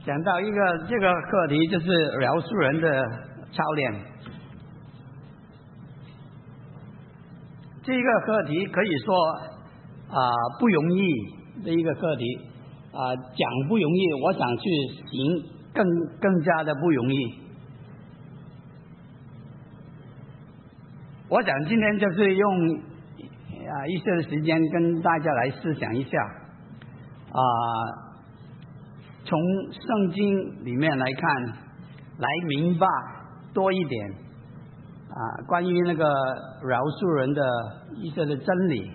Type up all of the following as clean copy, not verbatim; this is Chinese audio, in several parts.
讲到这个课题，就是饶恕人的操练。这个课题可以说不容易的一个课题讲不容易，我想去行更加的不容易。我想今天就是用一些时间跟大家来思想一下从圣经里面来看，来明白多一点关于那个饶恕人的一些的真理，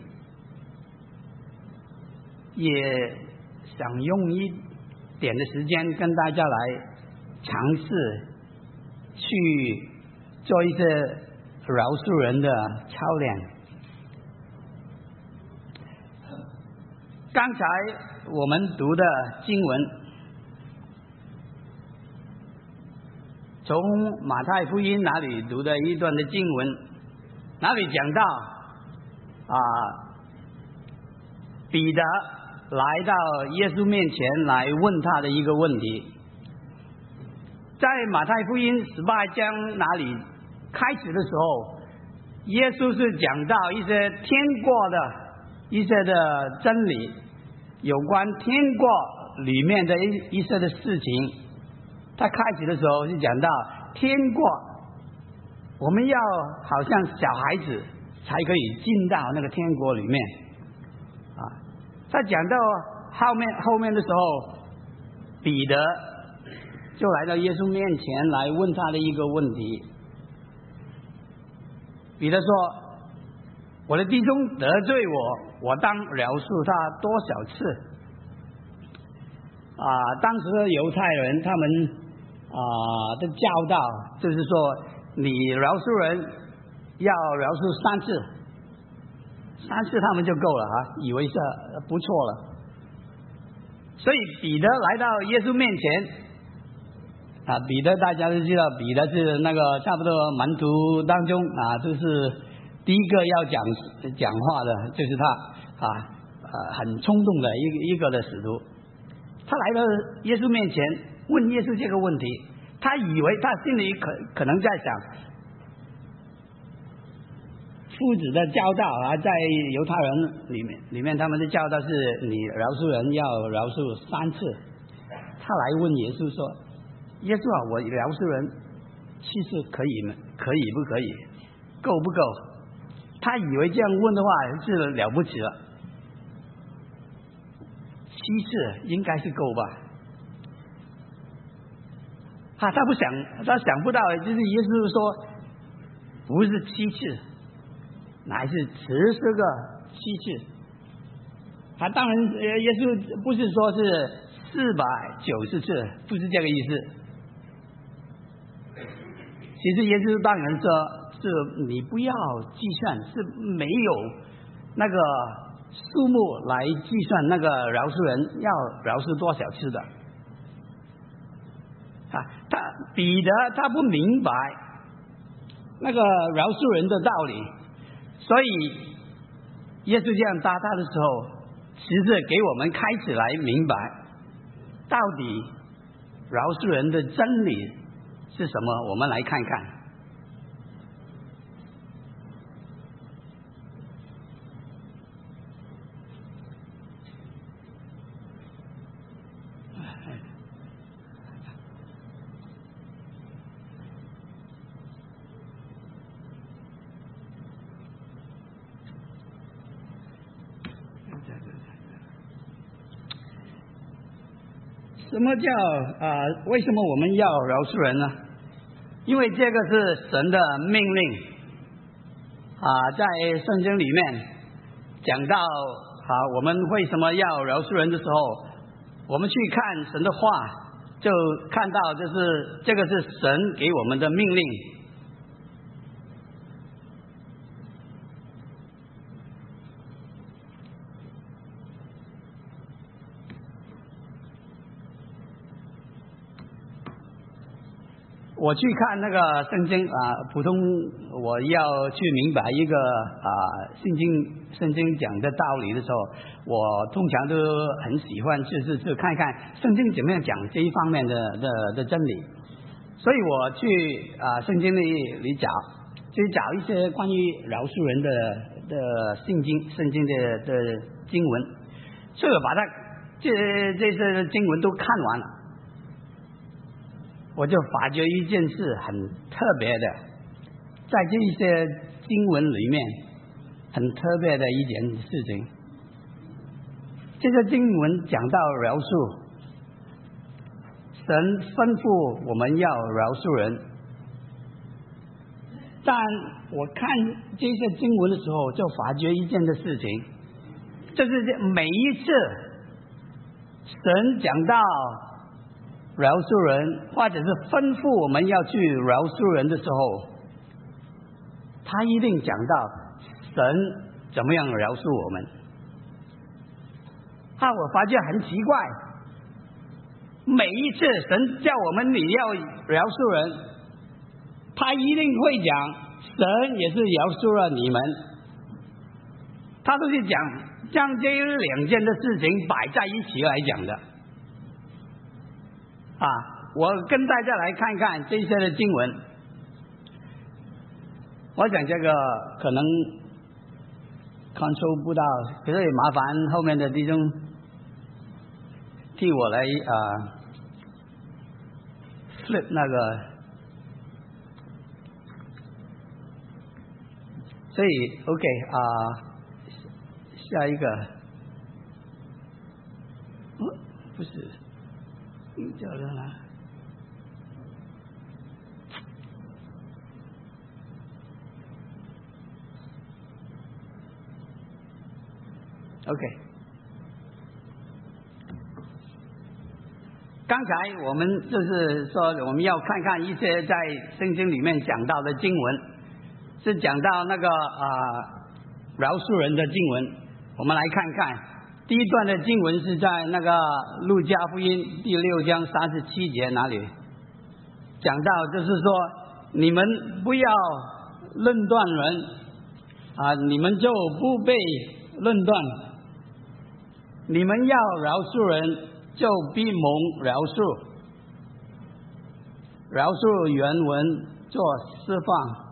也想用一点的时间跟大家来尝试去做一些饶恕人的操练。刚才我们读的经文，从马太福音那里读的一段的经文，那里讲到彼得来到耶稣面前来问他的一个问题。在马太福音18章那里开始的时候，耶稣是讲到一些天国的一些的真理，有关天国里面的一些的事情。他开始的时候是讲到天国，我们要好像小孩子才可以进到那个天国里面他讲到后面的时候，彼得就来到耶稣面前来问他的一个问题。彼得说，我的弟兄得罪我当饶恕他多少次？当时的犹太人他们的教导就是说，你饶恕人要饶恕3次，3次他们就够了以为是不错了。所以彼得来到耶稣面前彼得大家都知道，彼得是那个差不多门徒当中就是第一个要讲话的，就是他很冲动的一个的使徒。他来到耶稣面前问耶稣这个问题，他以为他心里可能在想，夫子的教导在犹太人里面他们的教导是你饶恕人要饶恕3次。他来问耶稣说，耶稣我饶恕人7次可以吗？可以不可以？够不够？他以为这样问的话是了不起了，7次应该是够吧他想不到，就是耶稣说不是7次，乃是10个7次。当然耶稣不是说是490次，不是这个意思。其实耶稣当然说是你不要计算，是没有那个数目来计算那个饶恕人要饶恕多少次的彼得他不明白那个饶恕人的道理，所以耶稣这样答他的时候，其实给我们开始来明白到底饶恕人的真理是什么。我们来看看什么叫为什么我们要饶恕人呢？因为这个是神的命令在圣经里面讲到我们为什么要饶恕人的时候，我们去看神的话，就看到这个是神给我们的命令。 我去看那个圣经普通我要去明白一个圣经讲的道理的时候，我通常都很喜欢去看看圣经怎么样讲这一方面的真理。所以我去圣经里找一些关于饶恕人的圣经的经文，所以我把它这些经文都看完了，我就发觉一件事很特别的，在这些经文里面很特别的一件事情。这些经文讲到饶恕，神吩咐我们要饶恕人，但我看这些经文的时候就发觉一件的事情，就是每一次神讲到饶恕人，或者是吩咐我们要去饶恕人的时候，他一定讲到神怎么样饶恕我们。我发觉很奇怪，每一次神叫我们你要饶恕人，他一定会讲神也是饶恕了你们，他都是讲将这两件的事情摆在一起来讲的。我跟大家来看看这些的经文，我想这个可能 control 不到，可是也麻烦后面的弟兄替我来flip 那个，所以 OK 下一个，不是，叫人了。OK， 刚才我们就是说我们要看看一些在圣经里面讲到的经文，是讲到那个饶恕人的经文。我们来看看第一段的经文是在那个路加福音第6章37节那里讲到，就是说你们不要论断人你们就不被论断，你们要饶恕人就必蒙饶恕。饶恕原文做释放。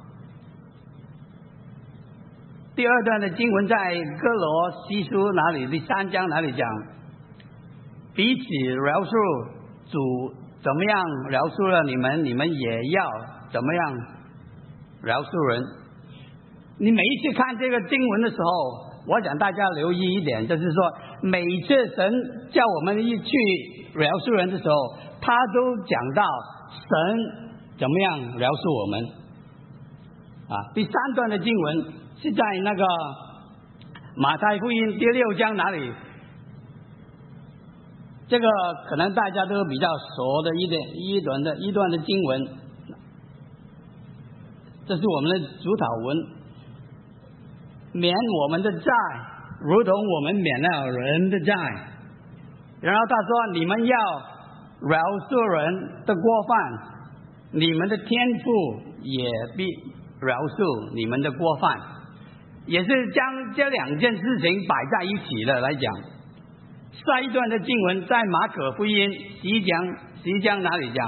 第二段的经文在哥罗西书哪里？第3章哪里讲？彼此饶恕，主怎么样饶恕了你们，你们也要怎么样饶恕人。你每一次看这个经文的时候，我想大家留意一点，就是说每一次神叫我们一去饶恕人的时候，他都讲到神怎么样饶恕我们第3段的经文是在那个马太福音第6章哪里？这个可能大家都比较熟的一段的经文，这是我们的主祷文，免我们的债如同我们免了人的债。然后他说你们要饶恕人的过犯，你们的天父也必饶恕你们的过犯，也是将这两件事情摆在一起的来讲。下一段的经文在马可福音11章哪里讲？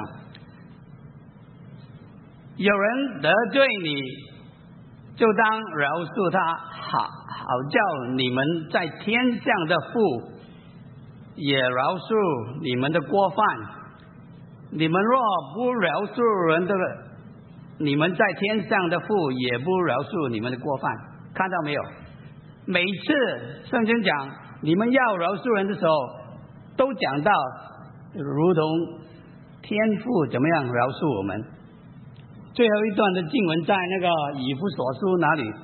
有人得罪你，就当饶恕他，好叫你们在天上的父也饶恕你们的过犯。你们若不饶恕人的，你们在天上的父也不饶恕你们的过犯。看到没有？每一次圣经讲你们要饶恕人的时候，都讲到如同天父怎么样饶恕我们。最后一段的经文在那个以弗所书哪里？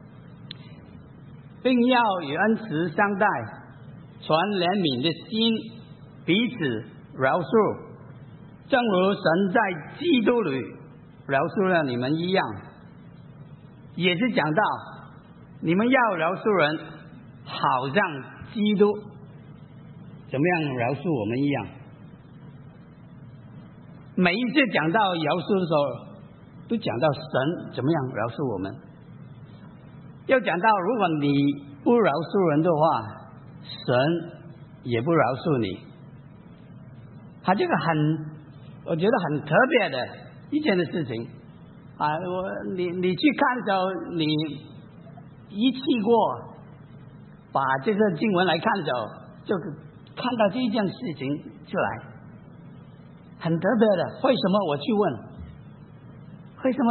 并要与恩慈相待，传怜悯的心，彼此饶恕，正如神在基督里饶恕了你们一样。也是讲到你们要饶恕人，好像基督怎么样饶恕我们一样。 每一次讲到饶恕的时候，都讲到神怎么样饶恕我们。要讲到如果你不饶恕人的话，神也不饶恕你。他这个我觉得很特别的一件的事情啊！你去看的时候，你一气过把这个经文来看的时候，就看到这一件事情出来，很特别的。为什么我去问？为什么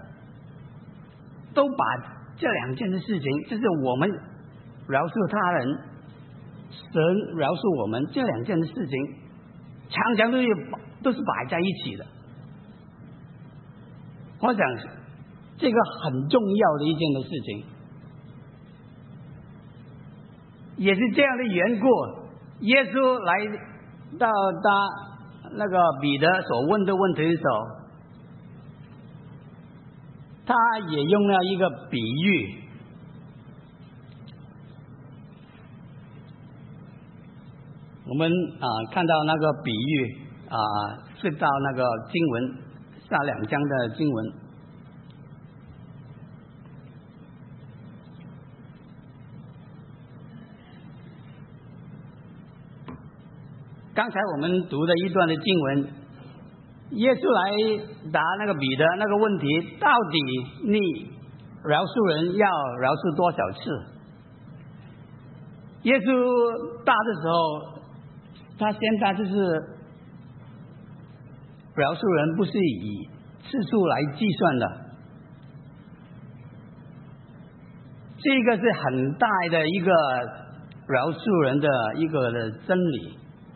都把这两件的事情，就是我们饶恕他人，神饶恕我们这两件的事情，常常都是摆在一起的。我想这个很重要的一件的事情，也是这样的缘故，耶稣来到他那个彼得所问的问题的时候，他也用了一个比喻。我们看到那个比喻是到那个经文下2章的经文。刚才我们读的一段的经文，耶稣来答那个彼得那个问题，到底你饶恕人要饶恕多少次？耶稣答的时候，他先答就是饶恕人不是以次数来计算的，这个是很大的一个饶恕人的一个的真理。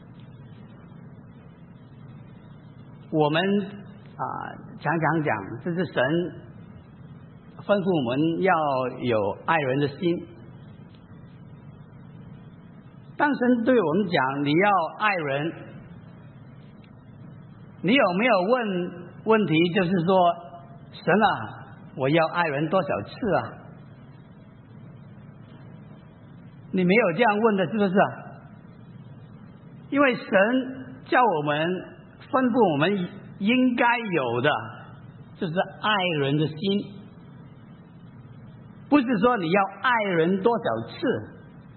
我们常常讲，这是神吩咐我们要有爱人的心。当神对我们讲你要爱人，你有没有问题？就是说，神啊，我要爱人多少次啊？你没有这样问的，是不是？因为神叫我们吩咐我们应该有的就是爱人的心，不是说你要爱人多少次。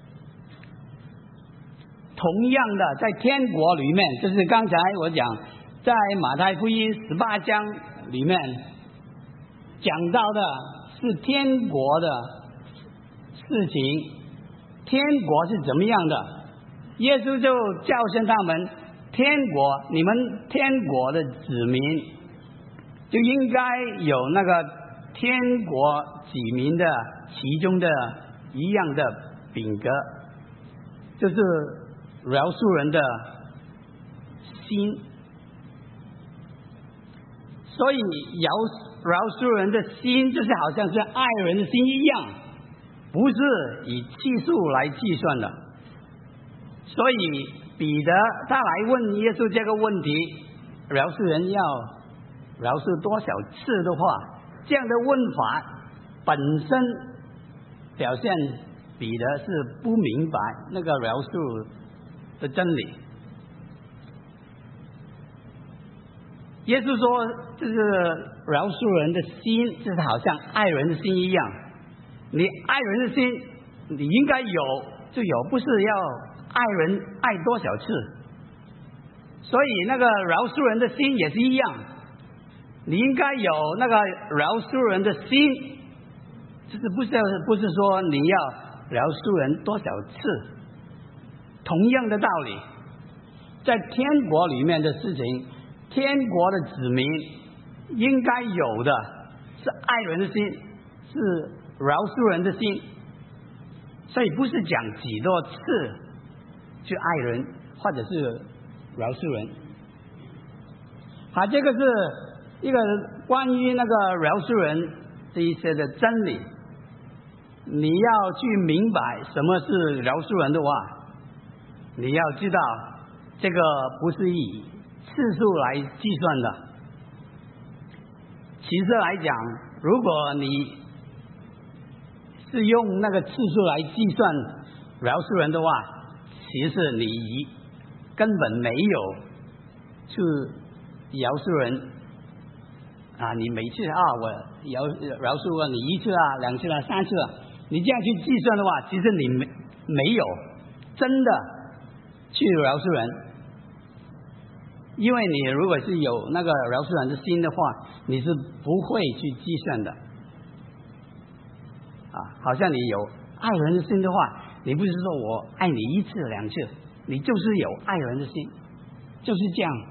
同样的，在天国里面，就是刚才我讲在马太福音18章里面讲到的是天国的事情，天国是怎么样的，耶稣就教训他们，天国，你们天国的子民就应该有那个天国子民的其中的一样的品格，就是饶恕人的心。所以饶恕人的心就是好像是爱人的心一样，不是以次数来计算的。所以彼得他来问耶稣这个问题，饶恕人要饶恕多少次的话，这样的问法本身表现彼得是不明白那个饶恕的真理。耶稣说，这是饶恕人的心，就是好像爱人的心一样。你爱人的心，你应该有就有，不是要爱人爱多少次。所以那个饶恕人的心也是一样，你应该有那个饶恕人的心，就是不是说你要饶恕人多少次。同样的道理，在天国里面的事情，天国的子民应该有的是爱人的心，是饶恕人的心。所以不是讲几多次去爱人或者是饶恕人。好，这个是一个关于那个饶恕人这一些的真理。你要去明白什么是饶恕人的话，你要知道这个不是以次数来计算的。其实来讲，如果你是用那个次数来计算饶恕人的话，其实你根本没有去饶恕人啊，你每次啊我饶恕了你1次啊2次啊3次啊，你这样去计算的话，其实你没有真的去饶恕人，因为你如果是有那个饶恕人的心的话，你是不会去计算的啊。好像你有爱人的心的话，你不是说我爱你1次2次，你就是有爱人的心，就是这样。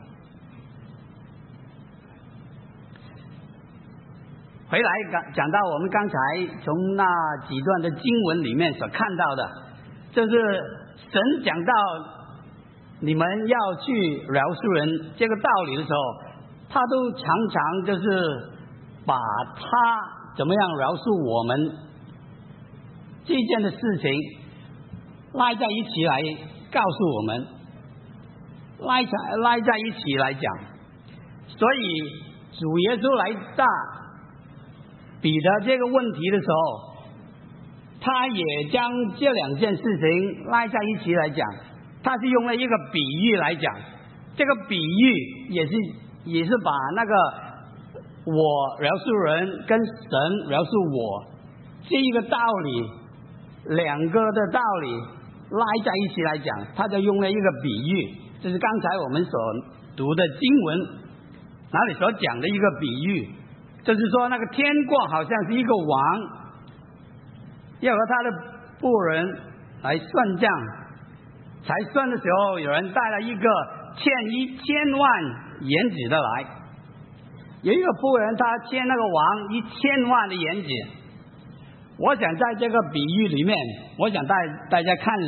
回来讲到我们刚才从那几段的经文里面所看到的，就是神讲到你们要去饶恕人这个道理的时候，他都常常就是把他怎么样饶恕我们这件的事情拉在一起来告诉我们，拉在一起来讲。所以主耶稣来答彼得这个问题的时候，他也将这2件事情拉在一起来讲，他是用了一个比喻来讲。这个比喻也是把那个我饶恕人跟神饶恕我这一个道理2个的道理拉在一起来讲，他就用了一个比喻，这是刚才我们所读的经文哪里所讲的一个比喻，就是说那个天国好像是一个王要和他的仆人来算账，才算的时候有人带了一个欠1000万银子的来，有一个仆人他欠那个王1000万的银子。我想在这个比喻里面，我想大家看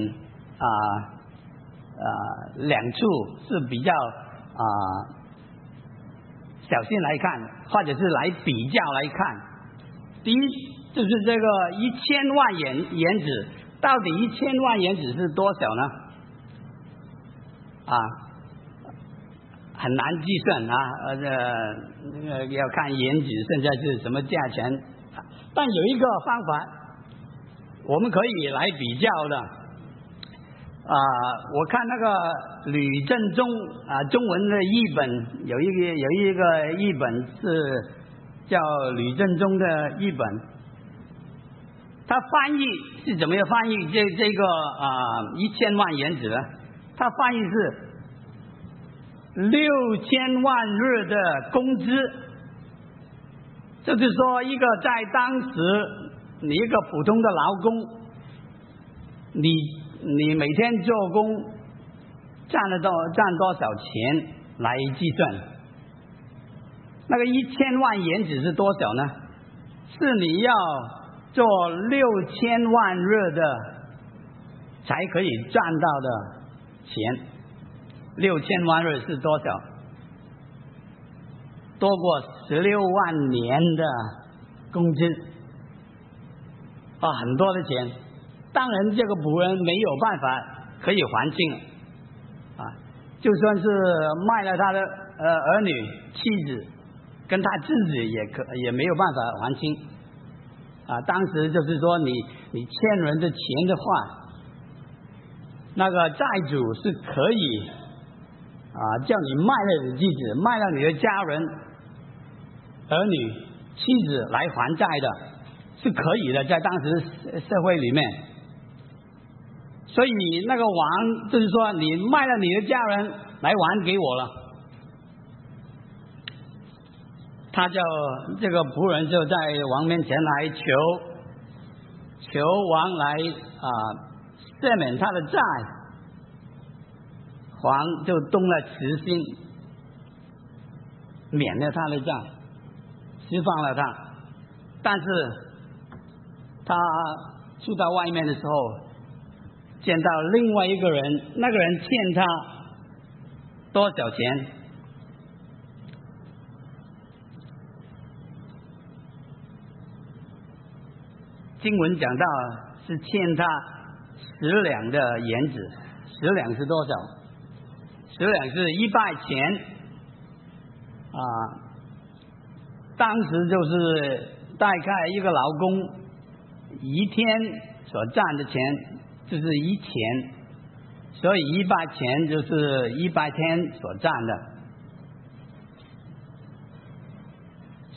两处是比较小心来看，或者是来比较来看。第一就是这个1000万银子，到底1000万银子是多少呢？很难计算啊，要看银子现在是什么价钱。但有一个方法我们可以来比较的我看那个吕正中中文的译本有一个译本是叫吕正中的译本，他翻译是怎么样翻译这个1000万银子呢？他翻译是6000万日的工资，就是说一个在当时你一个普通的劳工，你每天做工赚多少钱来计算，那个1000万银子是多少呢？是你要做6000万日的才可以赚到的钱。6000万日是多少？多过16万年的工资很多的钱。当然这个仆人没有办法可以还清就算是卖了他的儿女妻子跟他自己也没有办法还清当时就是说你欠人的钱的话，那个债主是可以叫你卖了你的妻子，卖了你的家人儿女妻子来还债的，是可以的，在当时社会里面。所以那个王就是说你卖了你的家人来还给我了，他就这个仆人就在王面前来求王来赦免他的债，王就动了慈心，免了他的债，释放了他。但是他出到外面的时候，见到另外一个人，那个人欠他多少钱？经文讲到是欠他10两的银子，10两是多少？10两是100钱当时就是大概一个劳工一天所赚的钱就是1钱，所以100钱就是100天所赚的。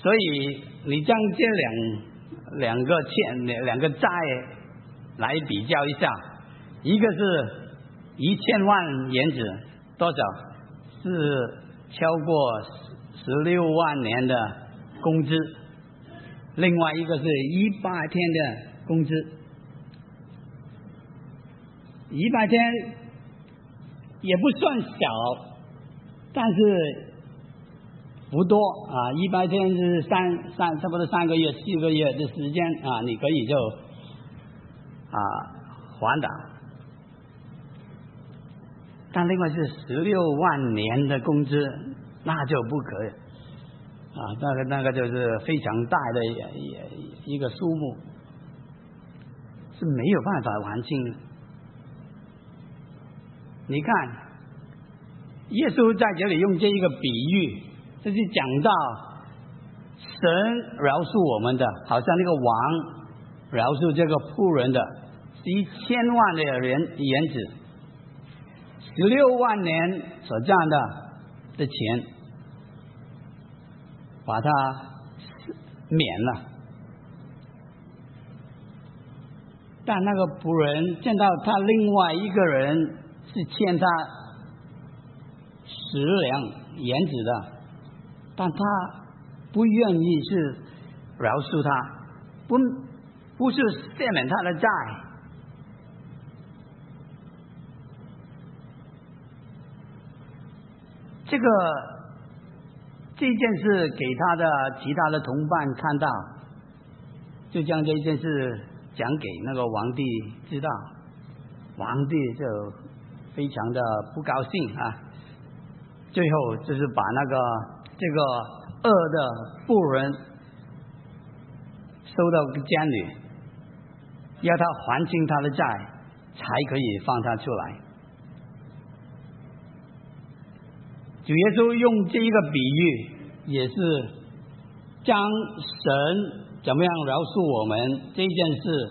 所以你将这两个债来比较一下，一个是1000万元子，多少？是超过16万年的工资，另外一个是100天的工资。100天也不算小，但是不多啊，100天是差不多3个月、4个月的时间啊，你可以就还的。但另外是16万年的工资，那就不可以啊，那个就是非常大的一个数目，是没有办法还清的。你看，耶稣在这里用这一个比喻，这是讲到神饶恕我们的，好像那个王饶恕这个仆人的1000万的园子，16万年所赚的钱，把他免了。但那个仆人见到他另外一个人是欠他10两园子的，但他不愿意是饶恕他，不是赦免他的债。这件事给他的其他的同伴看到，就将这件事讲给那个皇帝知道，皇帝就非常的不高兴啊。最后就是把这个恶的仆人收到监里，要他还清他的债，才可以放他出来。主耶稣用这一个比喻，也是将神怎么样饶恕我们这件事，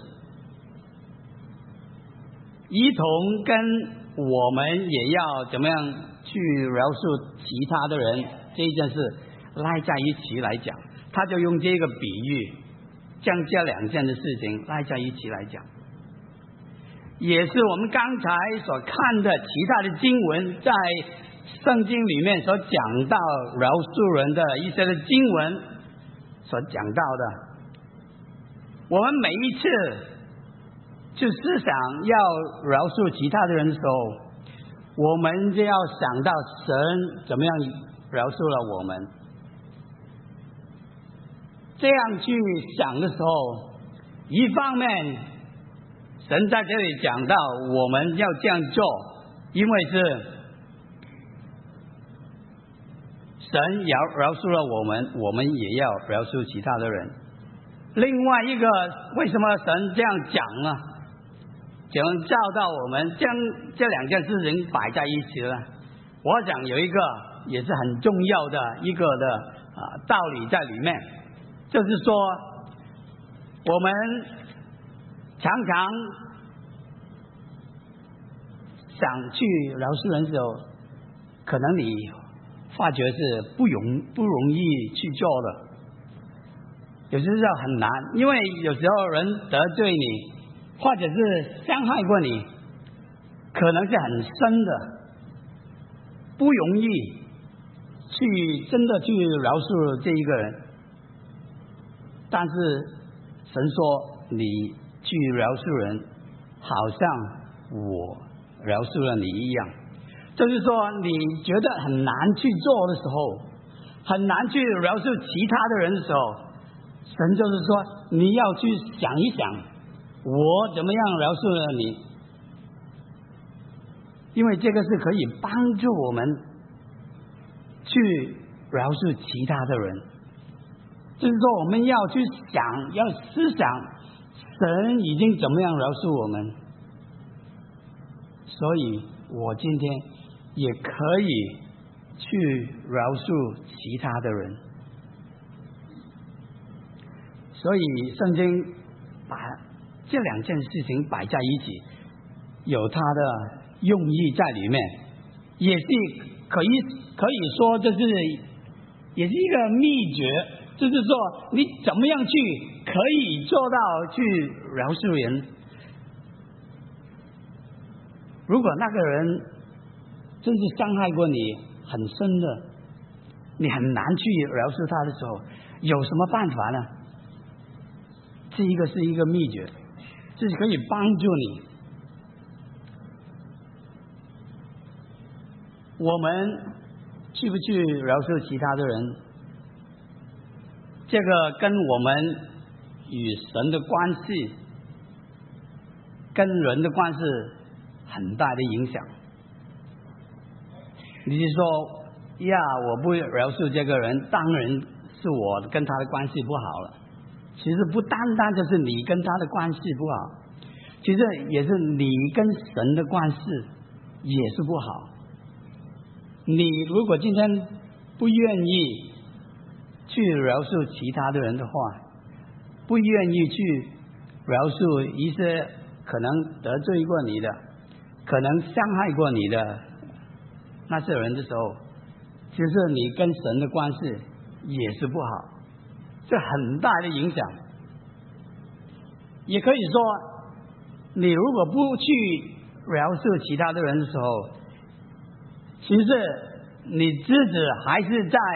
一同跟我们也要怎么样去饶恕其他的人这件事赖在一起来讲。他就用这个比喻，将这两件的事情赖在一起来讲，也是我们刚才所看的其他的经文，在圣经里面所讲到饶恕人的一些的经文所讲到的。我们每一次去思想要饶恕其他的人的时候，我们就要想到神怎么样饶恕了我们。这样去想的时候，一方面神在这里讲到我们要这样做，因为是神饶恕了我们，我们也要饶恕其他的人。另外一个，为什么神这样讲呢？讲教导我们将这两件事情摆在一起了。我想有一个也是很重要的一个的道理在里面，就是说我们常常想去饶恕人的时候，可能你发觉是不容易去做的，有些时候很难，因为有时候人得罪你，或者是伤害过你，可能是很深的，不容易去真的去饶恕这一个人。但是神说你去饶恕人，好像我饶恕了你一样。就是说你觉得很难去做的时候，很难去饶恕其他的人的时候，神就是说你要去想一想，我怎么样饶恕了你，因为这个是可以帮助我们去饶恕其他的人。就是说我们要去想，要思想神已经怎么样饶恕我们，所以我今天也可以去饶恕其他的人。所以圣经把这两件事情摆在一起，有它的用意在里面，也是可以说这是也是一个秘诀， 就是说你怎么样去可以做到去饶恕人。如果那个人真是伤害过你很深的，你很难去饶恕他的时候，有什么办法呢？这一个是一个秘诀，这是可以帮助你。我们去不去饶恕其他的人，这个跟我们与神的关系跟人的关系很大的影响。你是说呀，我不饶恕这个人，当然是我跟他的关系不好了。其实不单单就是你跟他的关系不好，其实也是你跟神的关系也是不好。你如果今天不愿意去饶恕其他的人的话，不愿意去饶恕一些可能得罪过你的，可能伤害过你的那些人的时候，其实你跟神的关系也是不好，这很大的影响。也可以说，你如果不去饶恕其他的人的时候，其实你自己还是在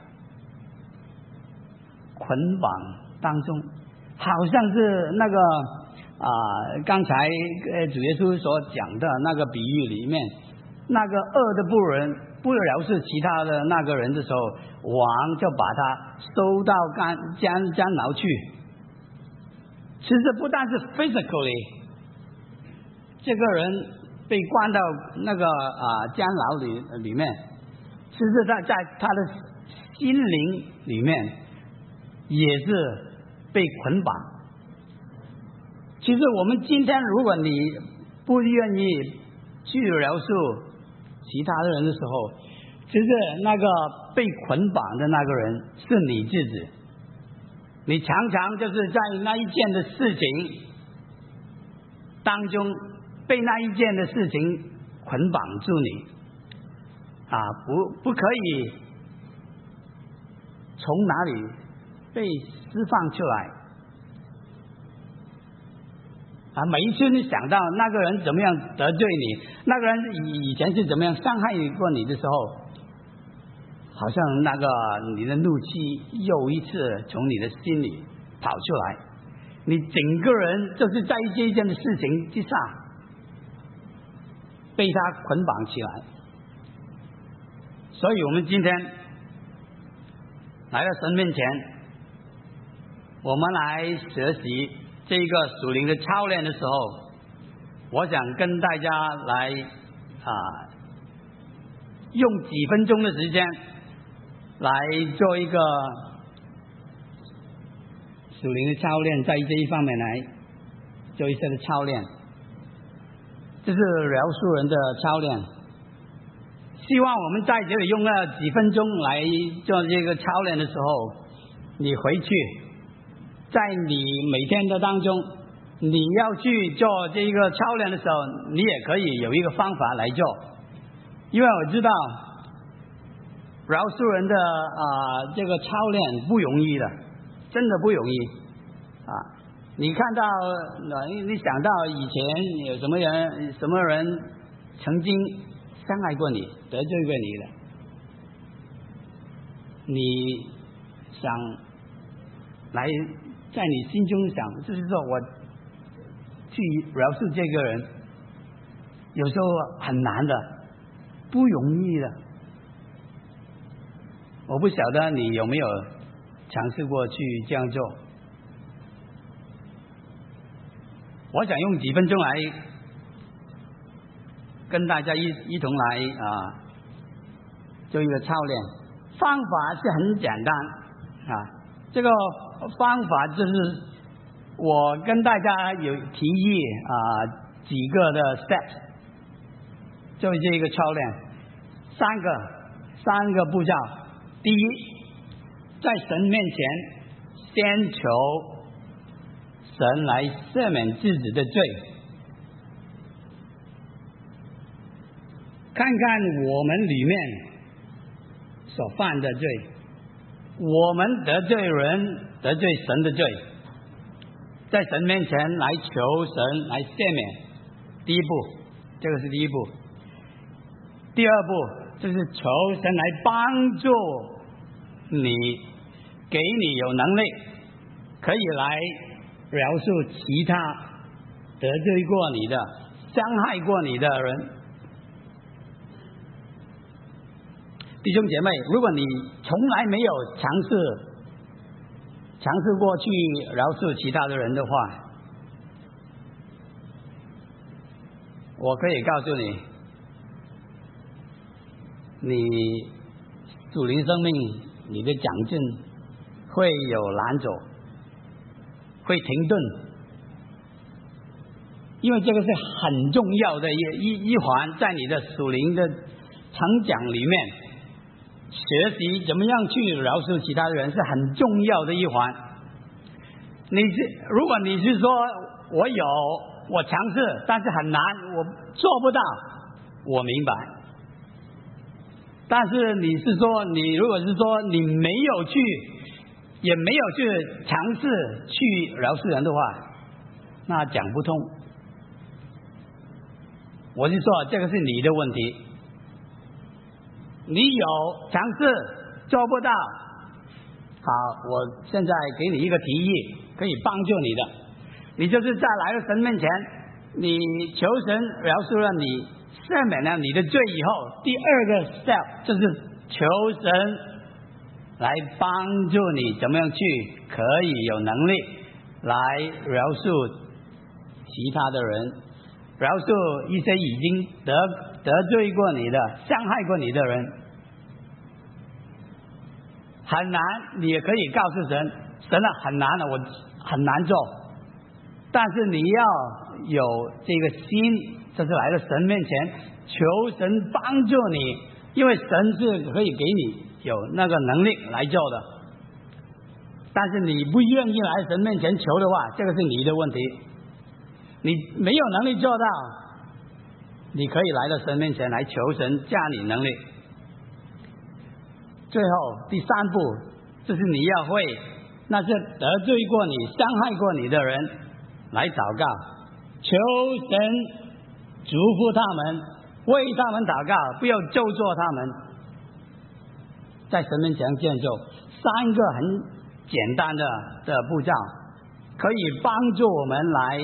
捆绑当中，好像是那个刚才主耶稣所讲的那个比喻里面，那个恶的不饶恕其他的那个人的时候，王就把他收到监牢去。其实不但是 physically 这个人被关到那个监牢里面，其实在他的心灵里面也是被捆绑。其实我们今天如果你不愿意去饶恕其他的人的时候，其实那个被捆绑的那个人是你自己。你常常就是在那一件的事情当中，被那一件的事情捆绑住你不可以从哪里被释放出来每一次你想到那个人怎么样得罪你，那个人以前是怎么样伤害过你的时候，好像那个你的怒气又一次从你的心里跑出来，你整个人就是在这一件的事情之下被他捆绑起来。所以我们今天来到神面前，我们来学习这个属灵的操练的时候，我想跟大家来用几分钟的时间来做一个属灵的操练，在这一方面来做一些的操练，这是饶恕人的操练。希望我们在这里用了几分钟来做这个操练的时候，你回去在你每天的当中，你要去做这个操练的时候，你也可以有一个方法来做。因为我知道饶恕人的这个操练不容易的，真的不容易你看到你想到以前有什么人曾经伤害过你，得罪过你的，你想来在你心中想，就是说我去饶恕这个人，有时候很难的，不容易的。我不晓得你有没有尝试过去这样做。我想用几分钟来跟大家一同来做一个操练。方法是很简单这个方法就是我跟大家有提议几个的 steps 做这个操练，三个步骤。第一，在神面前先求神来赦免自己的罪，看看我们里面所犯的罪， 我们得罪人、得罪神的罪，在神面前来求神来赦免，第一步，这个是第一步。第二步就是求神来帮助你，给你有能力可以来饶恕其他得罪过你的、伤害过你的人。弟兄姐妹，如果你从来没有尝试过去饶恕其他的人的话，我可以告诉你，你属灵生命你的长进会有拦阻，会停顿，因为这个是很重要的一环，在你的属灵的成长里面，学习怎么样去饶恕其他的人是很重要的一环。如果你是说我尝试，但是很难，我做不到，我明白。但是你如果是说你没有去，也没有去尝试去饶恕人的话，那讲不通。我是说这个是你的问题，你有尝试做不到，好，我现在给你一个提议，可以帮助你的，你就是在来到神面前，你求神饶恕了你，赦免了你的罪以后，第二个 step 就是求神来帮助你怎么样去可以有能力来饶恕其他的人，饶恕一些已经得罪过你的、伤害过你的人。很难，你也可以告诉神，神啊，很难了，我很难做。但是你要有这个心，就是来到神面前求神帮助你，因为神是可以给你有那个能力来做的。但是你不愿意来神面前求的话，这个是你的问题。你没有能力做到，你可以来到神面前来求神加你能力。最后第三步就是你要为那些得罪过你、伤害过你的人来祷告，求神祝福他们，为他们祷告，不要咒詛他们。在神面前建造三个很简单的步骤，可以帮助我们来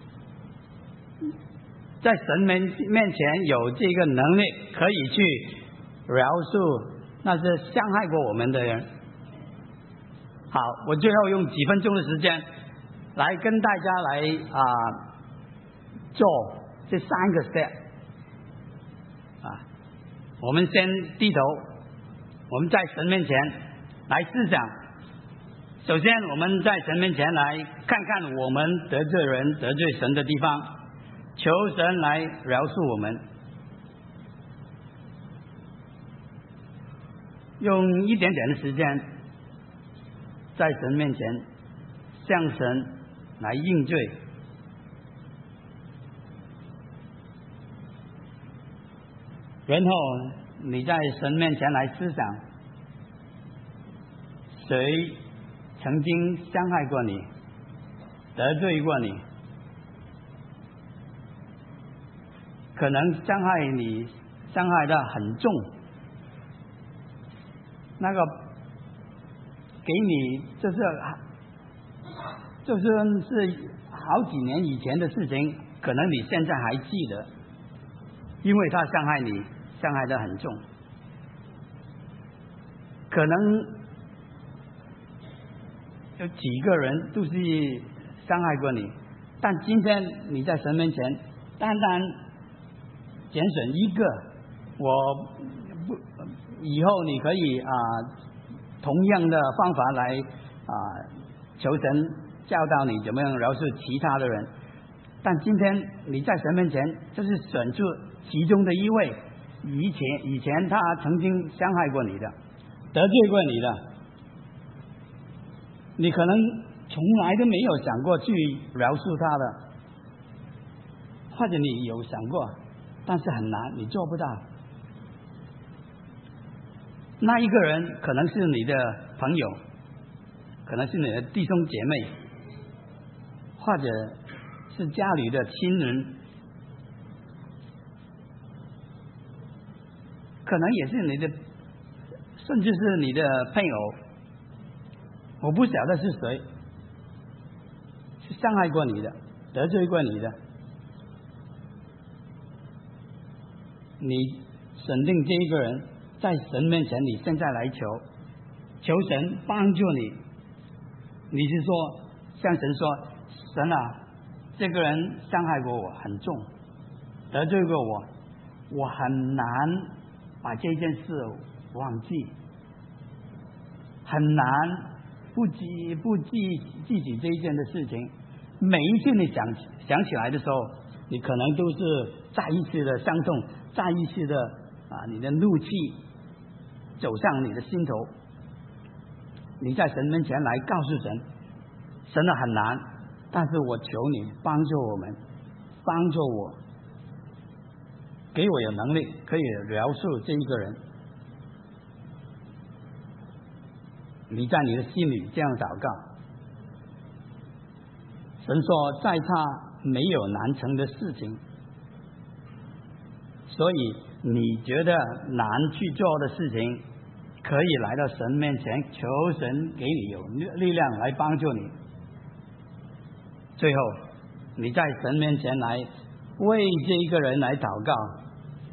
在神面前有这个能力，可以去饶恕那些伤害过我们的人。好，我最后用几分钟的时间来跟大家来做这三个 step 我们先低头，我们在神面前来思想。首先我们在神面前来看看我们得罪人、得罪神的地方，求神来饶恕我们。用一点点的时间在神面前向神来认罪，然后你在神面前来思想，谁曾经伤害过你、得罪过你，可能伤害你伤害得很重，那个给你就是好几年以前的事情，可能你现在还记得，因为他伤害你，伤害得很重。可能有几个人都是伤害过你，但今天你在神面前单单拣选一个，以后你可以同样的方法来求神教导你怎么样饶恕其他的人。但今天你在神面前就是选出其中的一位，以前他曾经伤害过你的、得罪过你的，你可能从来都没有想过去饶恕他的，或者你有想过，但是很难，你做不到。 那一个人可能是你的朋友，可能是你的弟兄姐妹，或者是家里的亲人，可能也是你的，甚至是你的配偶。我不晓得是谁，是伤害过你的，得罪过你的，你审定这一个人，在神面前，你现在来求神帮助你。你是说向神说，神啊，这个人伤害过我很重，得罪过我，我很难把这件事忘记，很难不记起这一件的事情。每一次你想起来的时候，你可能都是再一次的伤痛，再一次的你的怒气走上你的心头。你在神面前来告诉神，神啊，很难，但是我求你帮助我们，帮助我，给我有能力可以饶恕这一个人。你在你的心里这样祷告。神说，在他没有难成的事情，所以你觉得难去做的事情，可以来到神面前，求神给你有力量来帮助你。最后你在神面前来为这一个人来祷告，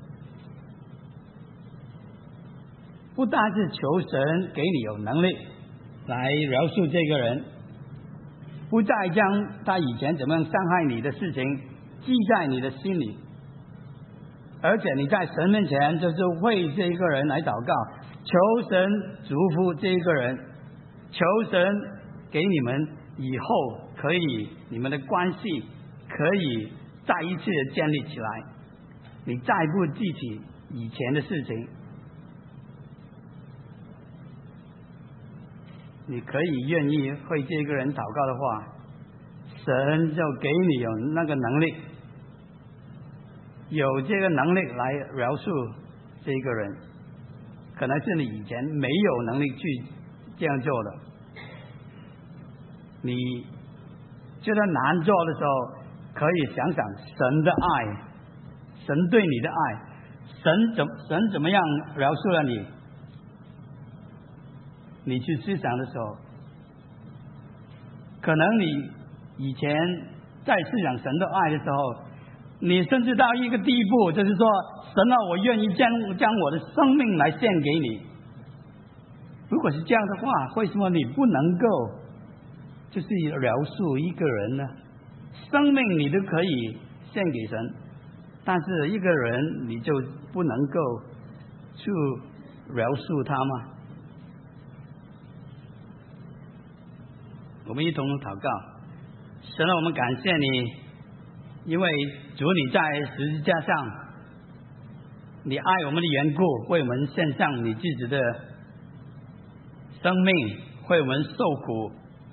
不但是求神给你有能力来饶恕这个人，不再将他以前怎么样伤害你的事情记在你的心里，而且你在神面前就是为这一个人来祷告，求神祝福这一个人，求神给你们以后可以你们的关系可以再一次的建立起来，你再不记起以前的事情，你可以愿意为这个人祷告的话，神就给你有那个能力，有这个能力来饶恕这个人。可能是你以前没有能力去这样做的，你觉得难做的时候，可以想想神的爱，神对你的爱，神怎么样饶恕了你。你去思想的时候，可能你以前在思想神的爱的时候，你甚至到一个地步，就是说，神啊，我愿意将我的生命来献给你。如果是这样的话，为什么你不能够就是饶恕一个人呢？生命你都可以献给神，但是一个人你就不能够去饶恕他吗？我们一同祷告。神啊，我们感谢你，因为主你在十字架上，你爱我们的缘故，为我们献上你自己的生命，为我们受苦。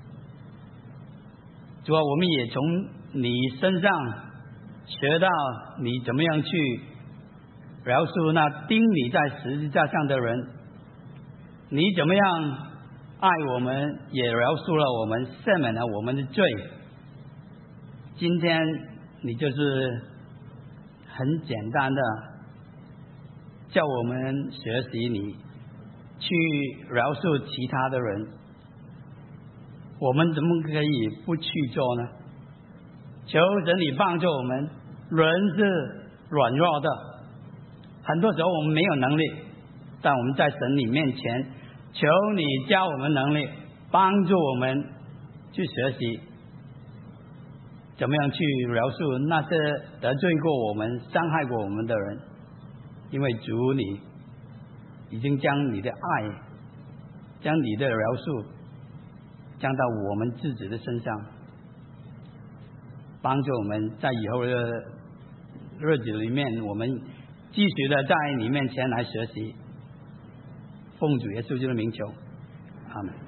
主啊，我们也从你身上学到你怎么样去饶恕那钉你在十字架上的人，你怎么样爱我们，也饶恕了我们，赦免了我们的罪。今天你就是很简单的叫我们学习你去饶恕其他的人，我们怎么可以不去做呢？求神你帮助我们，人是软弱的，很多时候我们没有能力，但我们在神你面前，求你教我们能力，帮助我们去学习怎么样去饶恕那些得罪过我们、伤害过我们的人，因为主你已经将你的爱，将你的饶恕降到我们自己的身上，帮助我们在以后的日子里面，我们继续的在你面前来学习，奉主耶稣基督的名求，阿们。